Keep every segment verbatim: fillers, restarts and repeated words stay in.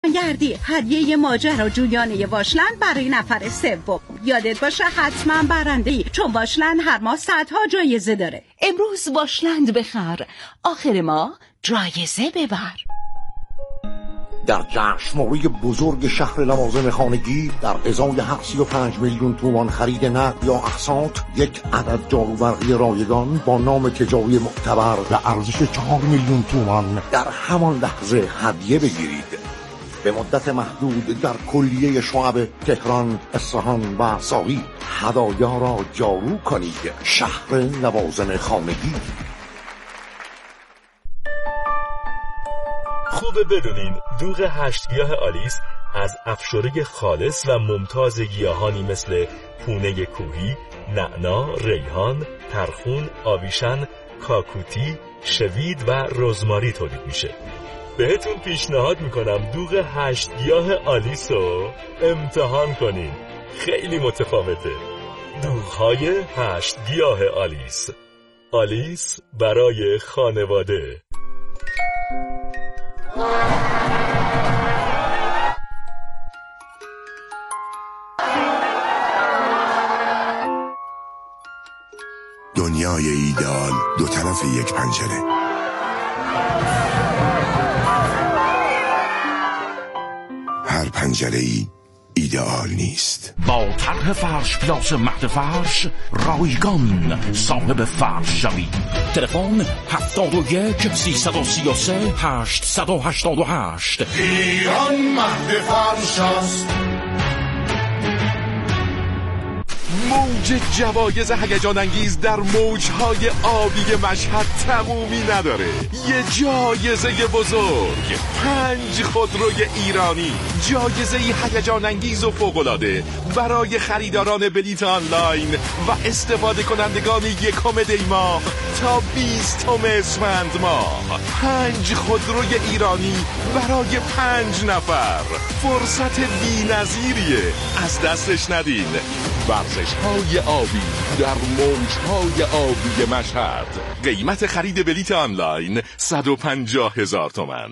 برگردی هدیه ماجراجویانه واشلند برای نفر سوم. یادت باشه حتما برنده‌ای، چون واشلند هر ماه صدها جایزه داره. امروز واشلند بخر، آخر ماه جایزه ببر. در جشنواره بزرگ شهر لوازم خانگی در ازای سی و پنج میلیون تومان خرید نقد یا اقساط یک عدد جاروبرقی رایگان با نام تجاری معتبر و ارزش چهار میلیون تومان در همان لحظه هدیه بگیرید. به مدت محدود در کلیه شعب تهران، اصفهان و ساقی هدایا را جارو کنید. شهر لوازم خانگی. خوبه بدونین دوغ هشت گیاه آلیس از افشاره خالص و ممتاز گیاهانی مثل پونه کوهی، نعنا، ریحان، ترخون، آویشن، کاکوتی، شوید و رزماری تولید میشه. بهتون پیشنهاد میکنم دوغ هشت گیاه آلیس رو امتحان کنین، خیلی متفاوته. دوغهای هشت گیاه آلیس، آلیس برای خانواده. دنیای ایدئال دو طرف یک پنجره. هر پنجره‌ای ایدئال نیست. با طرح فرش پلاس مهد فرش رایگان صاحب فرش شوید. تلفن هفتاد و یک سیصد و سی و سه هشتصد و هشتاد و هشت. ایران مهد فرش است. موج جوایز هیجان انگیز در موجهای آبی مشهد تمومی نداره. یه جایزه بزرگ، پنج خودروی ایرانی، جایزه هیجان انگیز و فوق‌العاده برای خریداران بلیت آنلاین و استفاده کنندگان یکم دی ماه تا بیستم اسفند ماه. پنج خودروی ایرانی برای پنج نفر، فرصت بی‌نظیریه، از دستش ندین. ورزش های آبی در موجهای آبی مشهد. قیمت خرید بلیت آنلاین صد و پنجاه هزار تومان.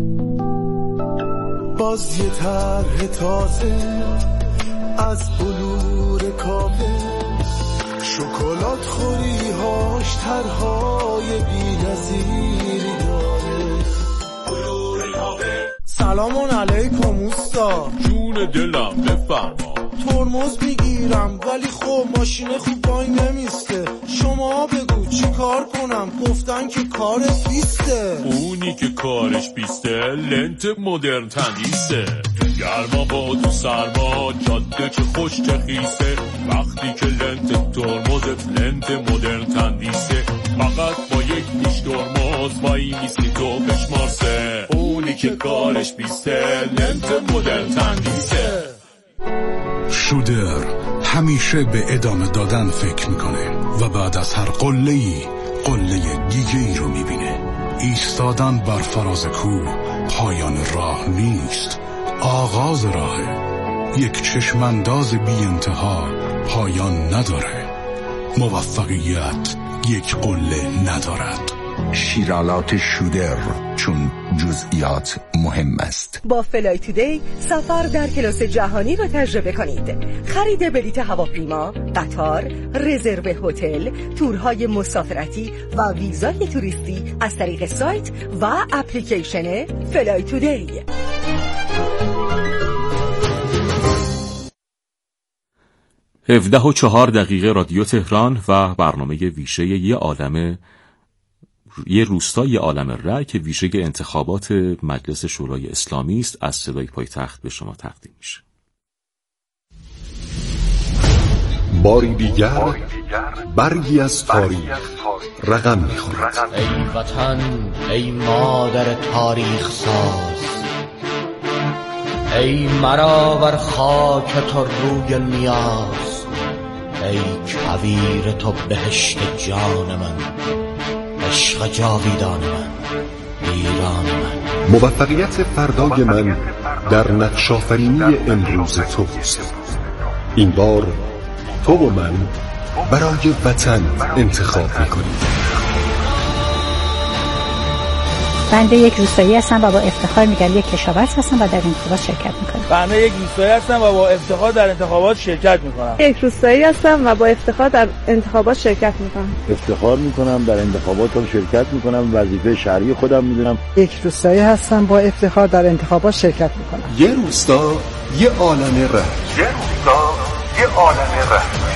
باز یه طرح تازه از بلور کامل، شکلات خوری هاش طرحهای بی‌نظیری داره. بلور کامل. سلام علیکم اوستا. جون دلم بفرما. ترمز میگیرم ولی خب ماشین خوب وای نمیسته. شما بگو چی کار کنم؟ گفتن که کارت بیسته. اونی که کارش بیسته لنت مدرن تندیسه. گرما با تو سرما جاده چه خوش چه خیسه. وقتی که لنت ترمزت لنت مدرن تندیسه، فقط با یک نیش ترمز وای میسی تو بشمارسه. اونی که کارش بیسته لنت مدرن تندیسه. شودر همیشه به ادامه دادن فکر میکنه و بعد از هر قله‌ای قله دیگه ای رو میبینه. ایستادن بر فراز کوه پایان راه نیست، آغاز راهه. یک چشمانداز بی انتها پایان نداره. موفقیت یک قله ندارد. شیرالات شودر، چون جزئیات مهم است. با فلای تودی سفر در کلاس جهانی را تجربه کنید. خرید بلیط هواپیما، قطار، رزرو هتل، تورهای مسافرتی و ویزای توریستی از طریق سایت و اپلیکیشن فلای تودی. هفده و چهار دقیقه رادیو تهران و برنامه ویژه یه عالمه یه روستای عالم رأی که ویژه انتخابات مجلس شورای اسلامی است از صدای پایتخت به شما تقدیم میشه. باری دیگر برگی از تاریخ رقم میخورد. ای وطن، ای مادر تاریخ ساز، ای مرا بر خاک تو روی نیاز، ای کویر تو بهشت جان من، عشق جاویدان من، ایران من. موفقیت فردای من در نقش‌آفرینی امروز توست. این بار تو و من برای وطن انتخاب می‌کنیم. بنده یک روستایی هستم و با افتخار میگم یک کشاورز هستم و در انتخابات شرکت میکنم. بنده یک روستایی هستم و با افتخار در انتخابات شرکت میکنم. یک روستایی هستم و با افتخار در انتخابات شرکت میکنم. افتخار میکنم در انتخابات شرکت میکنم، وظیفه شهری خودم میدونم. یک روستایی هستم با افتخار در انتخابات شرکت میکنم. یه روستا یه عالمه ره. یه روستا یه عالمه ره.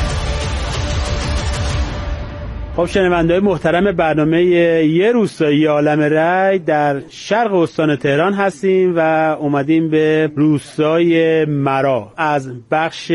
خب شنونده‌های محترم برنامه یه روستا یه عالمه رای در شرق استان تهران هستیم و اومدیم به روستای مرا از بخش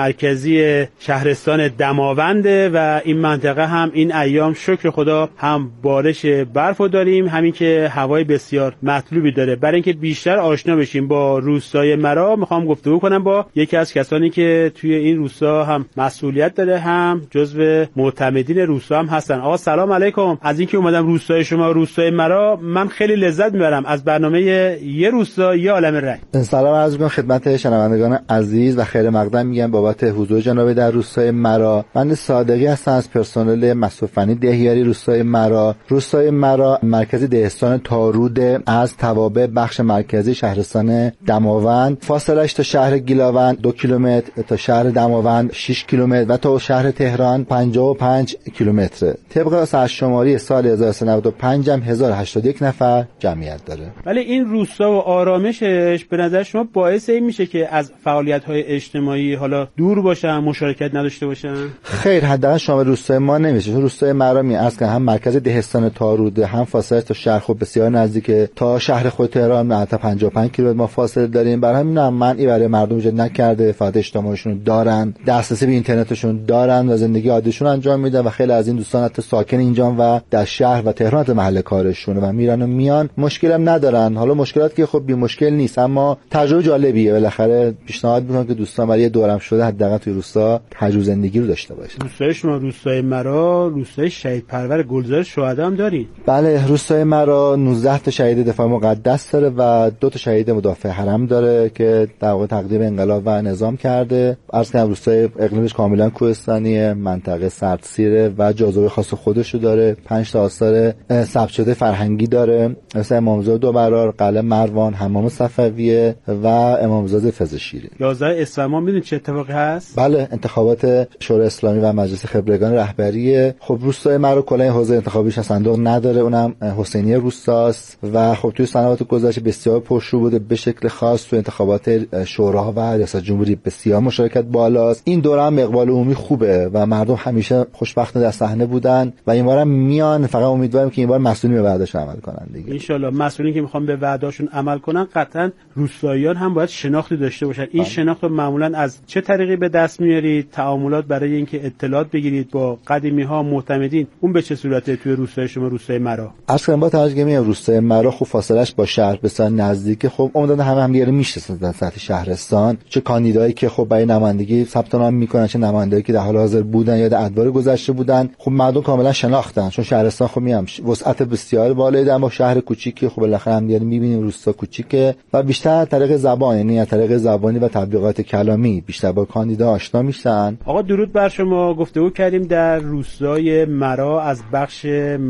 مرکزی شهرستان دماونده و این منطقه هم این ایام شکر خدا هم بارش برفو داریم، همین که هوای بسیار مطلوبی داره. برای اینکه بیشتر آشنا بشیم با روستای مرا میخوام گفتگو کنم با یکی از کسانی که توی این روستا هم مسئولیت داره، هم جزو معتمدین روستا هم هستن. آقا سلام علیکم. از اینکه اومدم روستای شما روستای مرا من خیلی لذت میبرم از برنامه یه روستا یه عالمه رای. سلام عرض می‌کنم خدمت شنوندگان عزیز و خیر مقدم میگم بابت حضور جناب در روستای مرا. من صادقی هستم از پرسنل مسئول فنی دهیاری روستای مرا. روستای مرا مرکزی دهستان تارود از توابع بخش مرکزی شهرستان دماوند، فاصله‌اش تا شهر گیلاوند دو کیلومتر، تا شهر دماوند شش کیلومتر و تا شهر تهران پنجاه و پنج کیلومتر. طبق سرشماری سال هزار و سیصد و نود و پنج هم هزار و هشتاد و یک نفر جمعیت داره. ولی این روستا و آرامشش به نظر شما باعث این میشه که از فعالیت‌های اجتماعی حالا دور باشن، مشارکت نداشته باشن؟ خیر، حداقل شامل روستای ما نمیشه. چون روستای مرا می از که هم مرکز دهستان تارود، هم فاصله تا شهر خود بسیار نزدیکه، تا شهر خود تهران حتی پنجاه و پنج کیلومتر ما فاصله داریم. برای همین هم من ای برای مردم وجود نکرده، فعالیت اجتماعیشون دارن، دسترسی به اینترنتشون دارن و زندگی عادیشون انجام میدن و خیلی از این دوستان حتی ساکن اینجا و در شهر و تهران در محل کارشونه و میرن و میان، مشکل هم ندارن. حالا مشکلات که خب بی مشکل نیست، اما تجربه جالبیه. بالاخره پیشنهاد میکنم که دوستان برای دورم شده حداقل توی روستا تجربه زندگی رو داشته باشن. روستای شما روستای مرا روستای شهید پرور گلزار شهدا هم دارین؟ بله، روستای مرا نوزده تا شهید دفاع مقدس داره و دو تا شهید مدافع حرم داره که در واقع تقدیم انقلاب و نظام کرده. عرض کنم روستای اقلیمش کاملا کوهستانیه، منطقه سردسیره و جاذبه خاص خودشو داره. پنج تا آثار ثبت شده فرهنگی داره، مثل امامزاده دو برار، قلعه مروان، حمام صفویه و امامزاده فزشیری. یازده اسفند میدونید چه اتفاقی هست؟ بله، انتخابات شورای اسلامی و مجلس خبرگان رهبری. خب روستای مرا کلا حوزه انتخابیش صندوق نداره، اونم حسینی روستاست و خب توی سنوات گذشته بسیار پرشور بوده به شکل خاص. تو انتخابات شورا و ریاست جمهوری بسیار مشارکت بالاست. این دوره هم اقبال عمومی خوبه و مردم همیشه خوشبختانه در صحنه بودن و این بارم میان. فقط امیدوارم که این بار مسئولین به وعدهشون عمل کنن دیگه. ان شاءالله مسئولین که میخوان به وعدهشون عمل کنن قطعا روستاییان هم باید شناختی داشته باشن. این شناخت رو معمولا از چه طریقی به دست میارید؟ تعاملات برای اینکه اطلاعات بگیرید با قدیمی ها معتمدین، اون به چه صورته توی روستای شما روستای مرا؟ اصلا با ترجمه روستای مرا خوب فاصلهش با شهر بسیار نزدیکه. خب عمدن همه هم دیگه میشناسن در سطح شهرستان، چه کاندیدایی که خب برای نمایندگی ثبت نام میکنن، چه نمایندایی که در حال حاضر بودن یا در ادوار گذشته بودن. خب مردم کاملا شناختن، چون شهرستان خب میام وسعت بسیار بالایی داره، ما شهر کوچیکی خب بالاخره هم دیگه میبینیم روستا کوچیکه و بیشتر طریق زبان، یعنی از طریق زبانی و تبلیغات کلامی بیشتر با کاندیدا آشنا میشن. آقا درود بر شما. گفتگو کردیم در روستای مرا از بخش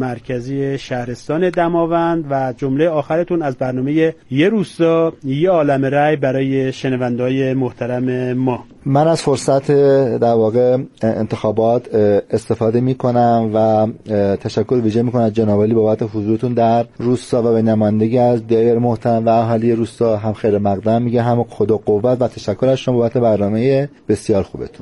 مرکزی شهرستان دماوند و جمله آخرتون از برنامه یه روستا یه عالمه رای برای شنونده‌های محترم ما. من از فرصت در واقع انتخابات استفاده میکنم و تشکر ویژه میکنم از جناب عالی بابت حضورتون در روستا و به نمایندگی از دیگر محترم و اهالی روستا هم خیر مقدم میگه، هم خدا قوت و تشکر از شما بابت برنامه بسیار خوبتون.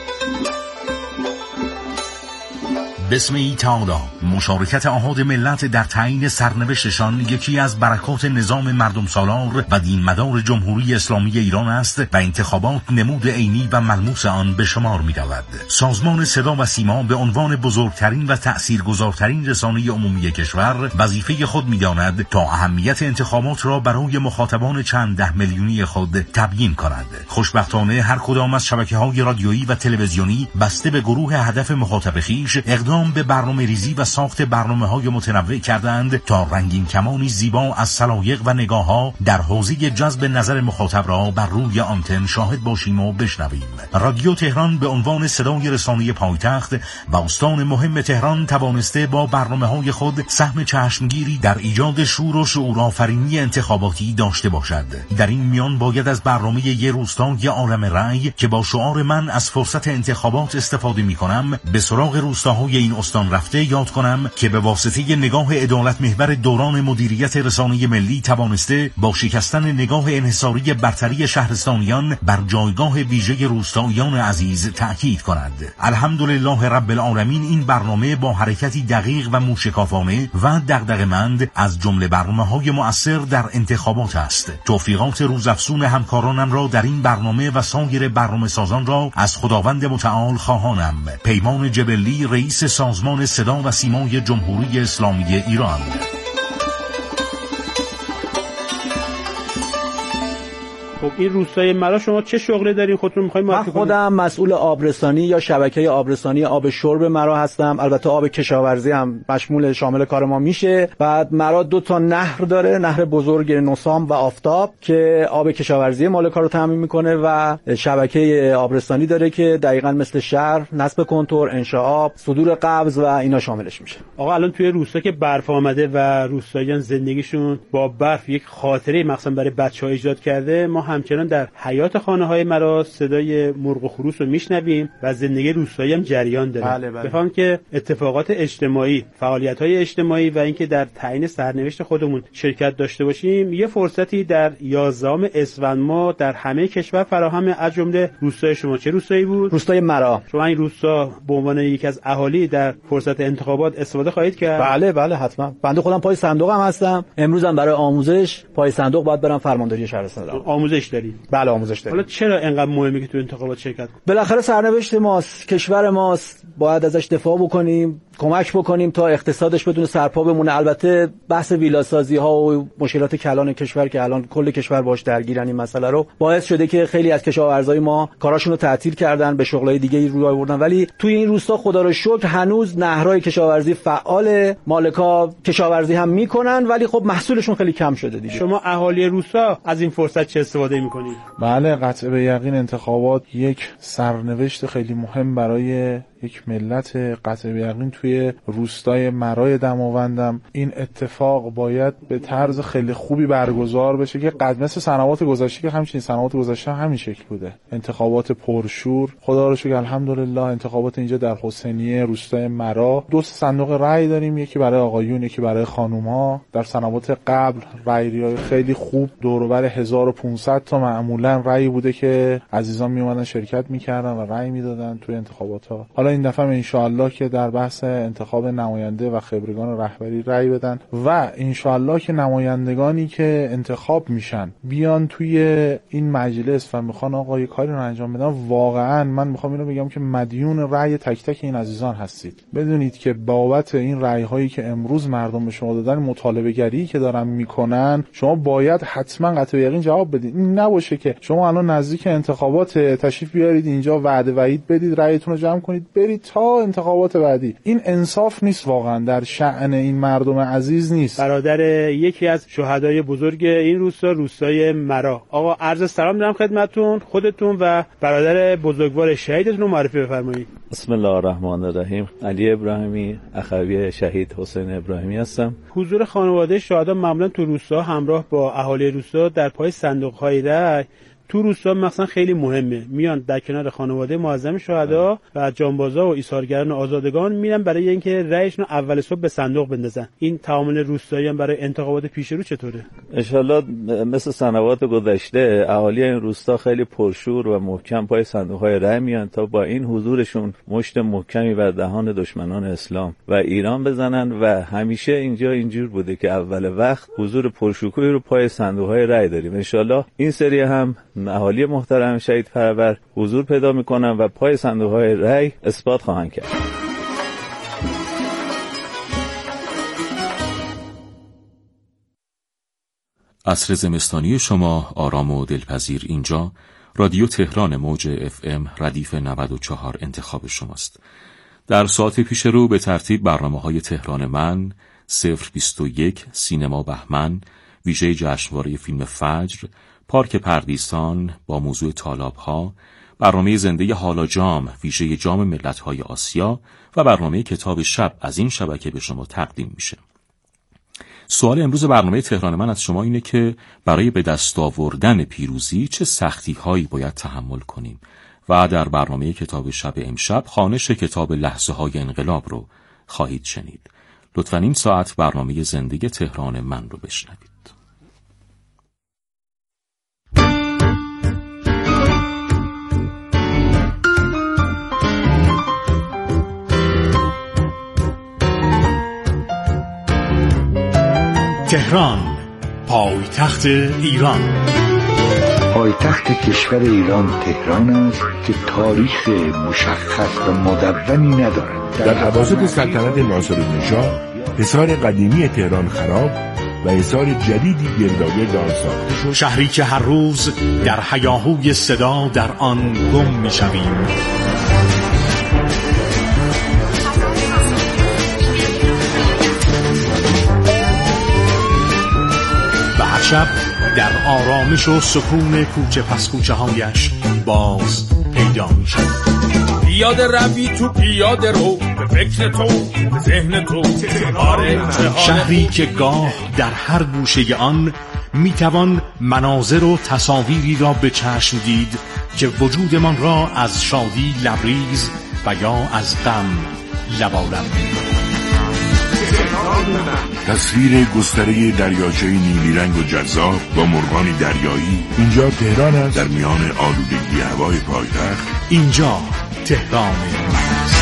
بسم تعالی مشارکت احاد ملت در تعیین سرنوشتشان یکی از برکات نظام مردم سالار و دینمدار جمهوری اسلامی ایران است و انتخابات نمود عینی و ملموس آن به شمار می رود. سازمان صدا و سیما به عنوان بزرگترین و تأثیرگذارترین رسانه عمومی کشور وظیفه خود می داند تا اهمیت انتخابات را برای مخاطبان چند ده میلیونی خود تبیین کند. خوشبختانه هر کدام از شبکه‌های رادیویی و تلویزیونی بسته به گروه هدف مخاطب خویش اقدام اقدام به برنامه ریزی و ساخت برنامه های متنوع کردند تا رنگین کمانی زیبا از سلایق و نگاه ها در حوزه جذب نظر مخاطب را بر روی آنتن شاهد باشیم و بشنویم. رادیو تهران به عنوان صدای رسانه پایتخت و استان مهم تهران توانسته با برنامه های خود سهم چشمگیری در ایجاد شور و شعورآفرینی انتخاباتی داشته باشد. در این میان باید از برنامه یه روستا یه عالم رأی که با شعار من از فرصت انتخابات استفاده می کنم به سراغ روستاهای این استان رفته یاد کنم که به واسطه نگاه عدالت محور دوران مدیریت رسانه ملی توانسته با شکستن نگاه انحصاری برتری شهرستانیان بر جایگاه ویژه روستاییان عزیز تأکید کند. الحمدلله رب العالمین این برنامه با حرکتی دقیق و موشکافانه و دغدغه‌مند از جمله برنامه‌های مؤثر در انتخابات است. توفیقات روزافزون همکارانم را در این برنامه و سایر برنامه سازان را از خداوند متعال خواهانم. پیمان جبلی، رئیس سازمان صدا و سیمای جمهوری اسلامی ایران. خب این روستای مرا شما چه شغلی دارین خودتون می‌خواید معرفی کنید؟ من خودم مسئول آبرسانی یا شبکه آبرسانی آب شرب مرا هستم. البته آب کشاورزی هم مشمول شامل کار ما میشه. بعد مرا دو تا نهر داره، نهر بزرگ نوسام و آفتاب که آب کشاورزی مال کارو تامین میکنه و شبکه آبرسانی داره که دقیقاً مثل شهر نصب کنتور، انشاء آب، صدور قبض و اینا شاملش میشه. آقا الان توی روستا که برف آمده و روستاییان زندگیشون با برف یک خاطره مخصوصا برای بچه‌ها ایجاد کرده، ما همچنان در حیات خانه‌های مرا صدای مرغ و خروس رو میشنویم و زندگی روستایی هم جریان داره. بله بله. بفهم که اتفاقات اجتماعی، فعالیت‌های اجتماعی و اینکه در تعیین سرنوشت خودمون شرکت داشته باشیم، یه فرصتی در یازدهم اسفند ماه در همه کشور فراهم از جمله روستای شما. چه روستایی بود؟ روستای مرا. شما این روستا به عنوان یکی از اهالی در فرصت انتخابات استفاده خواهید کرد؟ بله بله حتما. بنده خودم پای صندوق هم هستم. امروز هم برای آموزش پای صندوق باید برم فرمانداری شهرستان. آموزش داری؟ بله آموزش داریم. حالا چرا اینقدر مهمه که تو انتخابات شرکت کنیم؟ بالاخره سرنوشت ماست، کشور ماست، باید ازش دفاع بکنیم، کمک بکنیم تا اقتصادش بدون سرپا بمونه. البته بحث ویلاسازی ها و مشکلات کلان کشور که الان کل کشور باش درگیرن این مسئله رو باعث شده که خیلی از کشاورزای ما کاراشون رو تعطیل کردن، به شغلای دیگه روی آوردن. ولی توی این روستا خدا رو شکر هنوز نهرهای کشاورزی فعال، مالکا کشاورزی هم میکنن ولی خب محصولشون خیلی کم شده دیگه. شما اهالی روستا از این فرصت چه استفاده میکنید؟ بله قطع به یقین انتخابات یک سرنوشت خیلی مهم برای یک ملت. قطع به یقین توی روستای مرای دماوندم این اتفاق باید به طرز خیلی خوبی برگزار بشه که قد مثل سنوات گذشته که همچنین سنوات گذشته همین شکل بوده. انتخابات پرشور. خدا رو شکر الحمدلله انتخابات اینجا در حسینیه روستای مرا دو صندوق رأی داریم، یکی برای آقایون یکی برای خانوما. در سنوات قبل رأی‌های خیلی خوب دور و بر هزار و پانصد تا معمولا رأی بوده که عزیزان می اومدن شرکت می‌کردن و رأی میدادن توی انتخابات ها. حالا این دفعه ان شاء الله که در بحث انتخاب نماینده و خبرگان رهبری رأی بدن و ان شاء الله که نمایندگانی که انتخاب میشن بیان توی این مجلس و میخوان آقا یک کاری رو انجام بدن، واقعا من میخوام اینو بگم که مدیون رأی تک تک این عزیزان هستید. بدونید که بابت این رأی هایی که امروز مردم به شما دادن، مطالبه گری که دارن میکنن، شما باید حتما قطع یقین جواب بدید. این نباشه که شما الان نزدیک انتخابات تشریف بیارید اینجا وعده وعید بدید، رأیتون رو جمع کنید برید تا انتخابات بعدی. این انصاف نیست، واقعا در شأن این مردم عزیز نیست. برادر یکی از شهدای بزرگ این روستا، روستای مرا. آقا عرض سلام دارم خدمتتون، خودتون و برادر بزرگوار شهیدتون رو معرفی بفرمایید. بسم الله الرحمن الرحیم. علی ابراهیمی، اخوی شهید حسین ابراهیمی هستم. حضور خانواده شهدا معمولا تو روستا همراه با اهالی روستا در پای صندوق‌های رأی تو روستا مثلا خیلی مهمه. میان در کنار خانواده معظم شهدا و جانبازا و ایثارگران آزادگان میرن برای اینکه رأیشون اول صبح به صندوق بندازن. این تعامل روستاییان برای انتخابات پیش رو چطوره؟ ان شاءالله مثل سنوات گذشته اهالی این روستا خیلی پرشور و محکم پای صندوق‌های رأی میان تا با این حضورشون مشت محکمی بر دهان دشمنان اسلام و ایران بزنن و همیشه اینجا اینجور بوده که اول وقت حضور پرشکوهی رو پای صندوق‌های رأی داریم. ان شاءالله این سری هم اهالی محترم شهید پرور حضور پیدا میکنن و پای صندوق‌های رأی اثبات خواهند کرد. عصر زمستانی شما آرام و دلپذیر. اینجا رادیو تهران موج اف ام ردیف نود و چهار انتخاب شماست. در ساعت پیش رو به ترتیب برنامه‌های تهران من، صفر بیست و یک، سینما بهمن، ویژه جشنواره فیلم فجر، پارک پردیسان با موضوع تالاب‌ها، برنامه زنده حالا جام، ویژه جام ملت‌های آسیا و برنامه کتاب شب از این شبکه به شما تقدیم میشه. سوال امروز برنامه تهران من از شما اینه که برای به دست آوردن پیروزی چه سختی‌هایی باید تحمل کنیم و در برنامه کتاب شب امشب خوانش کتاب لحظه‌های انقلاب رو خواهید شنید. لطفاً این ساعت برنامه زندگی تهران من رو بشنوید. تهران، پایتخت ایران. پایتخت کشور ایران تهران است که تاریخ مشخص و مدونی ندارد. در اواسط سلطنت ناصرالنژاد حصار قدیمی تهران خراب و حصار جدیدی گردآگرد آن ساخته شد. شهری که هر روز در هیاهوی صدا در آن گم می‌شویم. شب در آرامش و سکون کوچه پس کوچه هایش باز پیدا می شد. پیاده روی تو پیاده رو، به فکر تو به ذهن تو تهران. شهری که گاه در هر گوشه آن می توان مناظر و تصاویری را به چشم دید که وجودمان را از شادی لبریز و یا از غم لبالب می تصویر گستره دریاچه نیلی رنگ و جذاب با مرغان دریایی. اینجا تهران است، در میان آلودگی هوای پایتخت. اینجا تهران من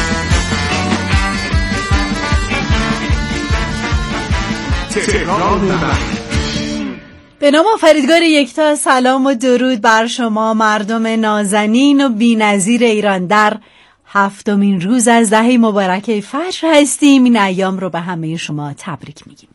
است. تهران من. به نام آفریدگار یکتا، سلام و درود بر شما مردم نازنین و بی‌نظیر ایران. در هفتمین روز از دهه مبارکه فجر هستیم. این ایام رو به همه شما تبریک میگیم.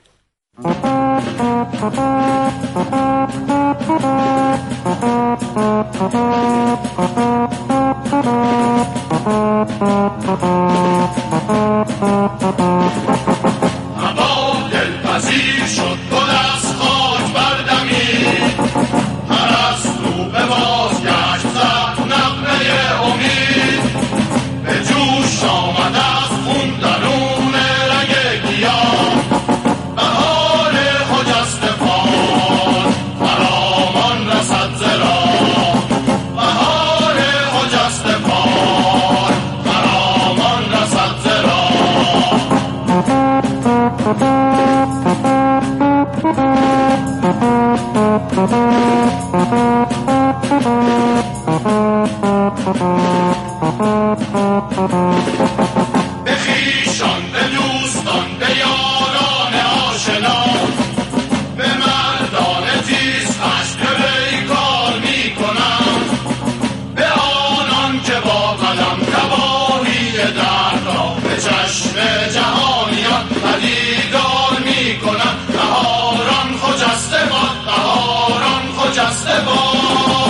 هوا دلپذیر شد، گل از خاک بردمید، پرستو به بازگشت زد نغمه امید، به جوش آمد از خون درون رگ گیاه، بهار خجسته باد فرامان رسد ز راه، بهار خجسته باد فرامان رسد ز راه. به خویشان، به دوستان، به یاران آشنا، به مردان تیز خشم پیکار می کنم، به آنان که با قلم تباهی درد را به چشم جهانیان پدیدار می کنم. بهاران خجسته باد، بهاران خجسته باد.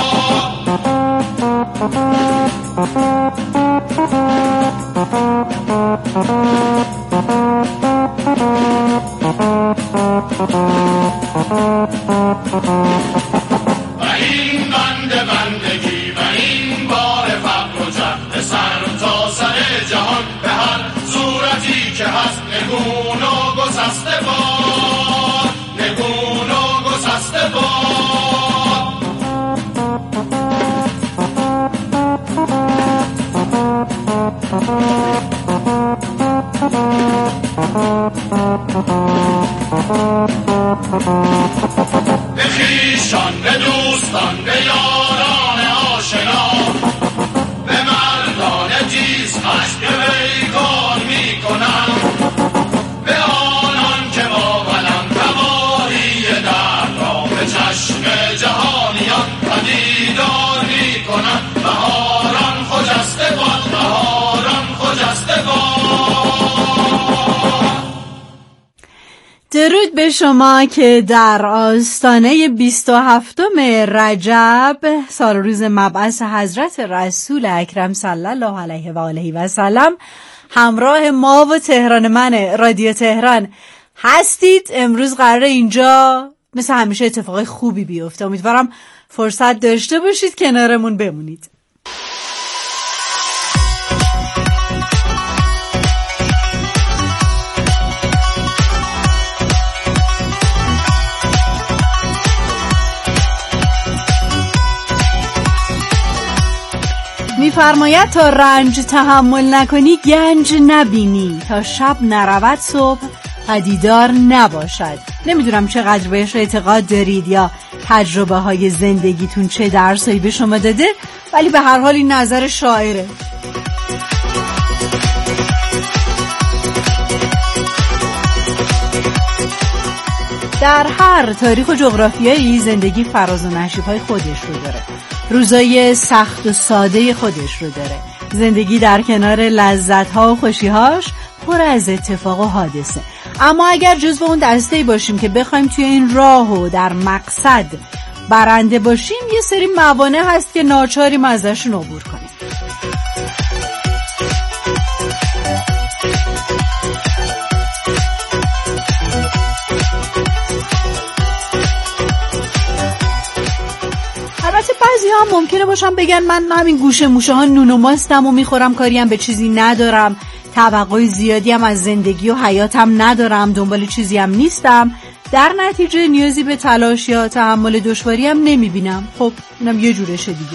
و این بند بندگی و این بار فقر و جهل سر تا سر جهان، به هر صورتی که هست نگون و گسسته باد، نگون و گسسته باد. به خویشان، به دوستان، به یاران آشنا، به مردان تیز خشم پیکار می کنم، به آنان که با قلم تباهی درد را به چشم جهانیان پدیدار می کنم. بهاران خجسته باد، بهاران خجسته باد. درود به شما که در آستانه بیست و هفتم رجب، سال روز مبعث حضرت رسول اکرم صلی الله علیه و آله و سلم همراه ما و تهران من رادیو تهران هستید. امروز قراره اینجا مثل همیشه اتفاقای خوبی بیفته. امیدوارم فرصت داشته باشید کنارمون بمونید. میفرماید تا رنج تحمل نکنی گنج نبینی، تا شب نرود صبح پدیدار نباشد. نمیدونم چقدر بهش اعتقاد دارید یا تجربه های زندگیتون چه درسایی به شما داده، ولی به هر حال این نظر شاعره. در هر تاریخ و جغرافیایی زندگی فراز و نشیب‌های خودش رو داره، روزای سخت و ساده خودش رو داره. زندگی در کنار لذت‌ها و خوشی‌هاش پر از اتفاق و حادثه. اما اگر جزو اون دسته‌ای باشیم که بخوایم توی این راه و در مقصد برنده باشیم، یه سری موانع هست که ناچاریم ازشون عبور کنیم. بعضی ها ممکنه باشم بگن من همین گوشه موشه ها نون و ماستم و میخورم، کاری هم به چیزی ندارم، توقع زیادی هم از زندگی و حیاتم ندارم، دنبال چیزی هم نیستم، در نتیجه نیازی به تلاش یا تحمل دشواری هم نمیبینم. خب اونم یه جورشه دیگه.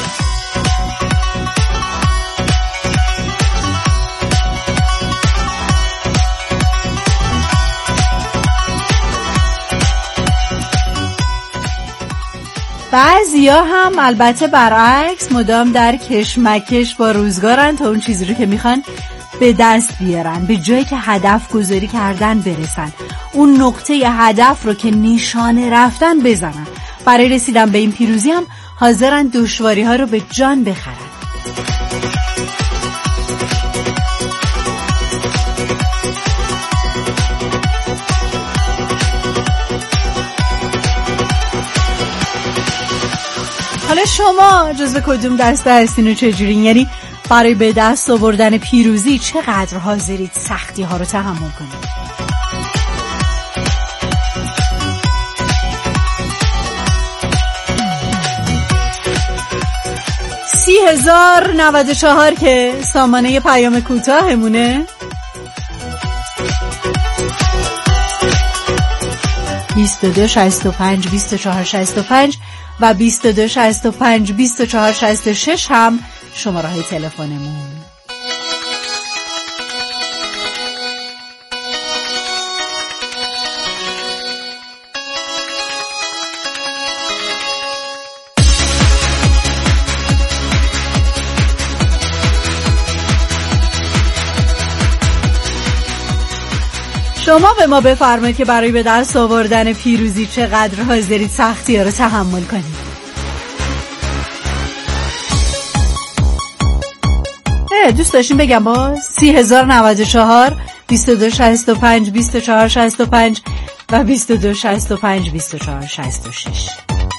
بعضیا هم البته برعکس مدام در کشمکش با روزگارن تا اون چیزی رو که میخوان به دست بیارن، به جایی که هدف گذاری کردن برسن، اون نقطه هدف رو که نشانه رفتن بزنن. برای رسیدن به این پیروزی هم حاضرن دشواری ها رو به جان بخرن. حالا شما جزو کدوم دسته هستین و چجورین؟ یعنی برای به دست آوردن پیروزی چقدر حاضرید سختی ها رو تحمل کنید؟ سی هزار نود و چهار که سامانه پیام کوتاهمونه. بیست و دو شصت و پنج بیست و چهار شصت و پنج و بیست و دو شصت و پنج بیست و چهار شصت و شش هم شماره های تلفنمون. شما به ما بفرمایید که برای به دست آوردن پیروزی چقدر حاضرید سختی ها رو تحمل کنید. دوست داشتیم بگم با سی هزار نود و چهار بیست و دو شصت و پنج بیست و چهار شصت و پنج و بیست و دو شصت و پنج بیست و چهار شصت و شش.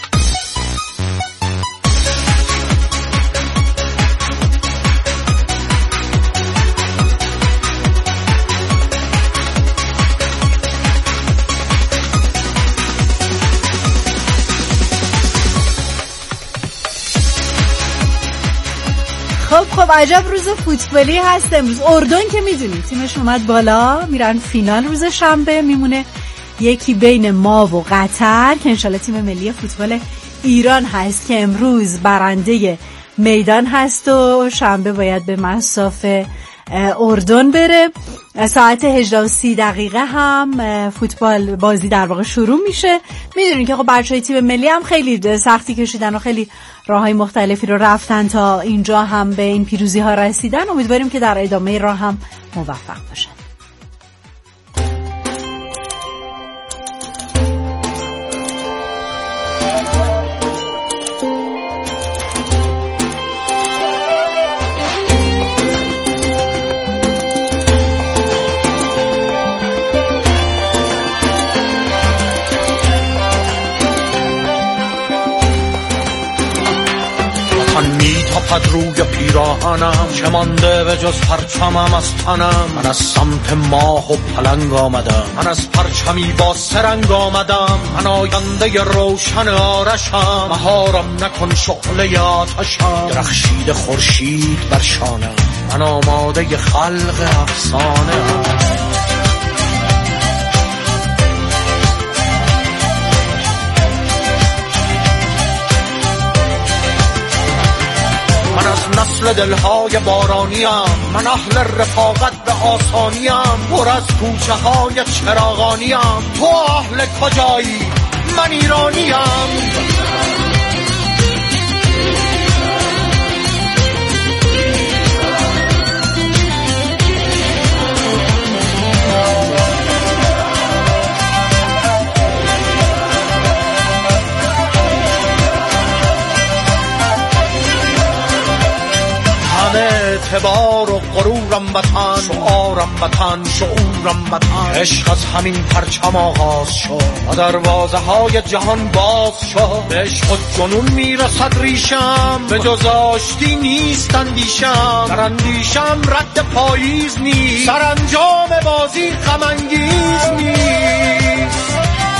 خب خب عجب روز فوتبالی هست امروز. اردن که میدونید تیمش اومد بالا، میرن فینال روز شنبه. میمونه یکی بین ما و قطر که انشالله تیم ملی فوتبال ایران هست که امروز برنده میدان هست و شنبه باید به مصاف اردن بره. ساعت هجده و سی دقیقه هم فوتبال بازی در واقع شروع میشه. میدونین که خب بچهای تیم ملی هم خیلی سختی کشیدن و خیلی راههای مختلفی رو رفتن تا اینجا هم به این پیروزی ها رسیدن. امیدواریم که در ادامه راه هم موفق باشن. دشمن میتاپد روی پیراهنم، چه مانده به جز پرچمم از تنم. من از سمت ماه و پلنگ آمدم، من از پرچمی با سرنگ آمدم. من آینده روشن آرشم، مهارم نکن شعله آتشم. درخشید خورشید بر شانم، من آماده خلق افسانه ام. نسل دلهای بارانیم، من اهل رفاقت به آسانیم. پر از کوچه های چراغانیم، تو اهل کجایی؟ من ایرانیم. اعتبار و غرورم وطن، شعارم وطن، شعورم وطن. عشق از همین پرچم آغاز شد و دروازه های جهان باز شد. به عشق و جنون میرسد ریشم، به جز آشتی نیست اندیشم. در اندیشم رد پاییز نیست، سرانجام بازی غم انگیز نیست.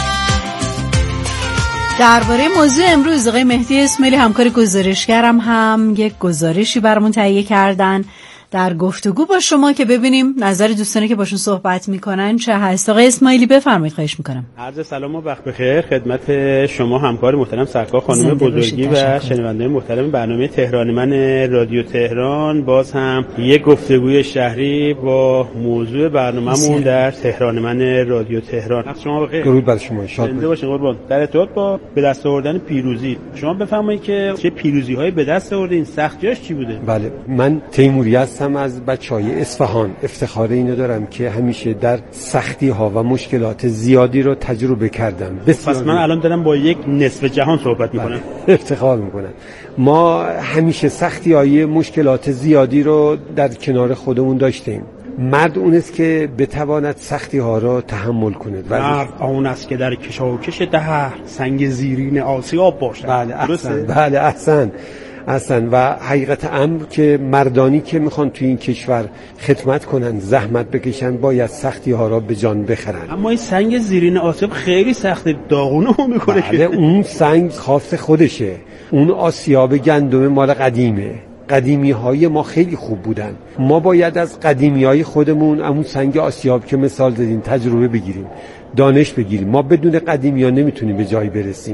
درباره موضوع امروز آقای مهدی اسماعیلی همکار گزارشگرم هم یک گزارشی برامون تهیه کردن در گفتگو با شما که ببینیم نظر دوستانی که باشون صحبت میکنن چه هست. آقای اسماعیلی بفرمایید، خواهش میکنم. عرض سلام و وقت بخیر خدمت شما همکار محترم سرکار خانم بزرگی و شنونده محترم برنامه تهران من رادیو تهران. باز هم یک گفتگوی شهری با موضوع برنامه‌مون در تهران من رادیو تهران. وقت شما بخیر. درود بر شما، شاد باشید. باشین قربان. در ارتباط با به دست آوردن پیروزی شما بفرمایید که چه پیروزی‌هایی به دست آوردین، سختیاش چی بوده؟ بله، من تیموری هستم از بچهای اصفهان. افتخار اینو دارم که همیشه در سختی ها و مشکلات زیادی رو تجربه کردم. پس من الان دارم با یک نصف جهان صحبت میکنم. افتخار میکنم. ما همیشه سختی های مشکلات زیادی رو در کنار خودمون داشتیم. مرد اون است که بتواند سختی ها را تحمل کند. مرد اون است که در کشاکش دهر سنگ زیرین آسیاب باشد. بله احسن. بله احسن. اصلا و حقیقت امر که مردانی که میخوان توی این کشور خدمت کنن، زحمت بکشن، باید سختی ها را به جان بخرن. اما این سنگ زیرین آسیاب خیلی سخته، داغونه هم میکنه. بله، اون سنگ خاص خودشه. اون آسیاب گندم مال قدیمه. قدیمی های ما خیلی خوب بودن. ما باید از قدیمی های خودمون، همون سنگ آسیاب که مثال زدین، تجربه بگیریم، دانش بگیریم. ما بدون قدیمی ها نمیتونیم به جایی برسیم.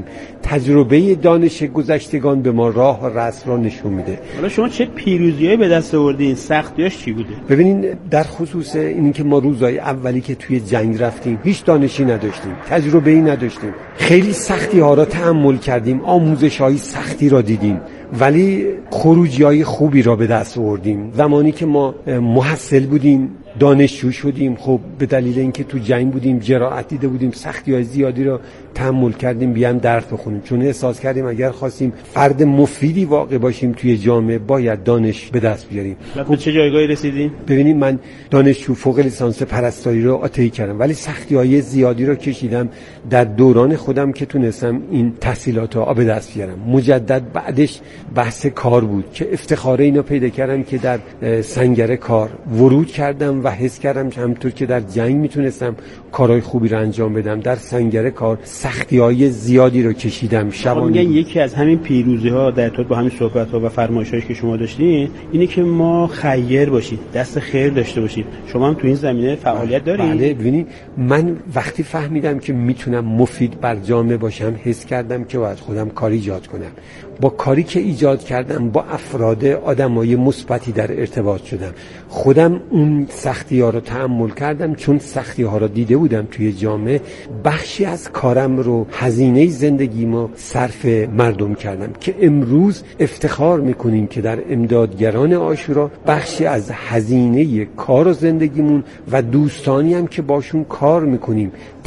تجربه دانش گذشتگان به ما راه و رسم را نشون میده. حالا شما چه پیروزیایی به دست آوردین؟ سختیاش چی بوده؟ ببینین، در خصوص اینی که ما روزهای اولی که توی جنگ رفتیم هیچ دانشی نداشتیم، تجربه‌ای نداشتیم. خیلی سختی ها را تحمل کردیم، آموزش های سختی را دیدیم، ولی خروجی های خوبی را به دست آوردیم. زمانی که ما محصل بودیم، دانشجو شدیم، خب به دلیل اینکه تو جنگ بودیم، جراحت دیده بودیم، سختی‌های زیادی رو تحمل کردیم، بیام درس بخونیم، چون احساس کردیم اگر خواستیم فرد مفیدی واقع باشیم توی جامعه باید دانش به دست بیاریم. به چه جایگاهی رسیدین؟ ببینید، من دانشجو فوق لیسانس پرستاری رو آتهی کردم، ولی سختی‌های زیادی رو کشیدم در دوران خودم که تونستم این تحصیلات رو به دست بیارم. مجدد بعدش بحث کار بود که افتخار اینو پیدا کردم که در سنگر کار ورود کردم و حس کردم که همونطور که در جنگ میتونستم کارهای خوبی رو انجام بدم، در سنگر کار سختی‌های زیادی رو کشیدم. شبانه یکی از همین پیروزی‌ها در ارتباط با همین صحبت‌ها و فرمایش‌هایی که شما داشتین اینه که ما خیر باشیم، دست خیر داشته باشیم. شما هم تو این زمینه فعالیت دارید؟ بله، ببینید، من وقتی فهمیدم که میتونم مفید بر جامعه باشم، حس کردم که باید خودم کاری ایجاد کنم. با کاری که ایجاد کردم با افراد آدمای مثبتی در ارتباط شدم. خودم اون سختی‌ها رو تحمل کردم، چون سختی‌ها رو دیده بودم توی جامعه. بخشی از کارم رو، هزینه زندگیمو صرف مردم کردم که امروز افتخار میکنیم که در امدادگران عاشورا بخشی از هزینه کار و زندگیمون و دوستانی هم که باشون کار میکنیم،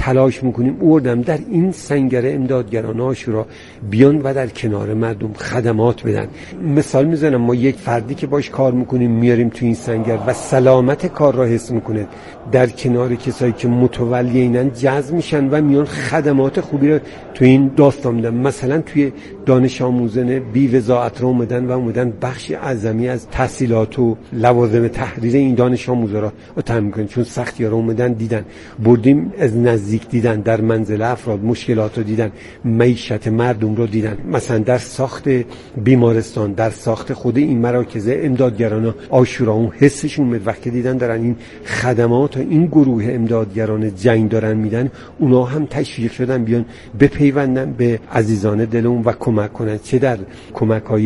تلاش میکنیم اوردم در این سنگر امدادگران عاشورا بیان و در کنار مردم خدمات بدن. مثال میزنم، ما یک فردی که باش کار میکنیم میاریم تو این سنگر و سلامت کار را حس میکنه، در کنار کسایی که متولی اینن جذب میشن و میان خدمات خوبی رو تو این داستان میدن. مثلا توی دانش آموزان بی وضاعت رو اومدن و اومدن بخش اعظمی از تحصیلات و لوازم تحریر این دانش آموزا را تامین میکنن، چون سختی ها رو اومدن دیدن، بردیم از نزدیک دیدن، در منزل افراد مشکلات رو دیدن، معیشت مردم رو دیدن. مثلا در ساخت بیمارستان، در ساخت خود این مراکز امدادگران عاشورا اون حسشون اومد وقتی دیدن دارن این خدمات و این گروه امدادگران جنگ دارن میدن، اونا هم تشویق شدن بیان بپیوندن به عزیزان دلمون و کمک کنن، چه در کمک‌های